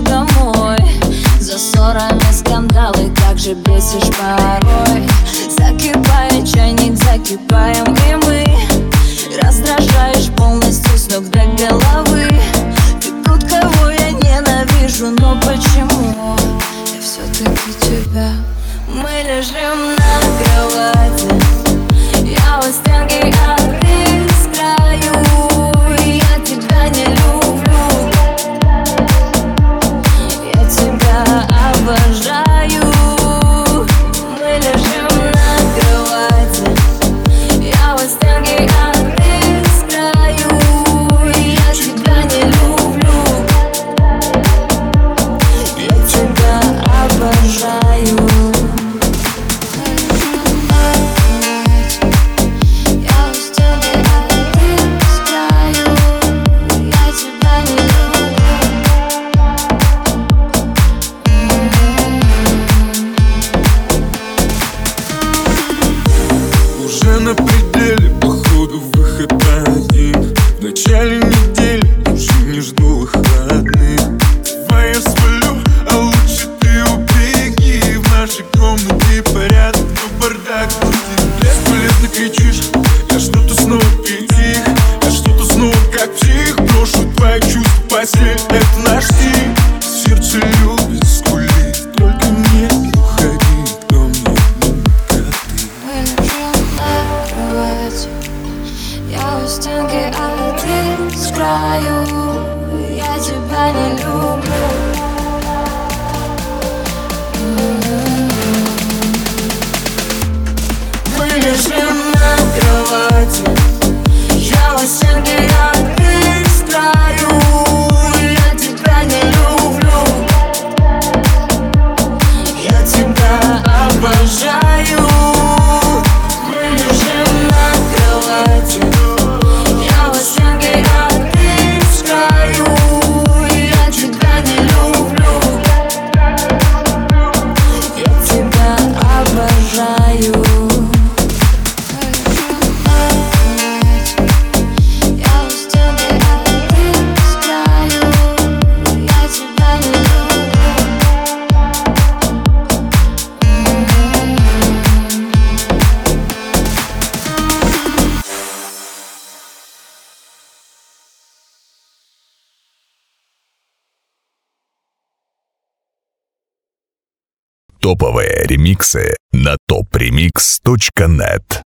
домой. За ссорами скандалы, как же бесишь порой. Закипает чайник, закипаем и мы. Раздражаешь полностью с ног до головы. Ты тот, кого я ненавижу, но почему я все-таки тебя? Мы лежим на кровати, я у стенки, а ты с краю. Я тебя не люблю, я тебя обожаю. Мы лежим на кровати, я у стенки, а ты с краю. Я тебя не люблю, я тебя обожаю. На пределе, походу выход один. В начале недели уже не жду выходных. Давай я свалю, а лучше ты убеги. В нашей комнате порядок, но бардак будет. Бесполезно кричишь, я что-то снова притих. Я что-то снова как псих. Брошу твои чувства, постель, это наш стиль. Сердце любит скулить, только не уходи ко мне, как ты. Я у стенки, а ты с краю. Я тебя не люблю. Мы лежим на кровати, я у стенки, а ты с краю. Я тебя не люблю, я тебя обожаю. Мы лежим на кровати, я у стенки, а ты с краю. Я тебя не люблю, я тебя обожаю. Я у стенки, а ты с краю. Я тебя не люблю. Топовые ремиксы на topremix.net.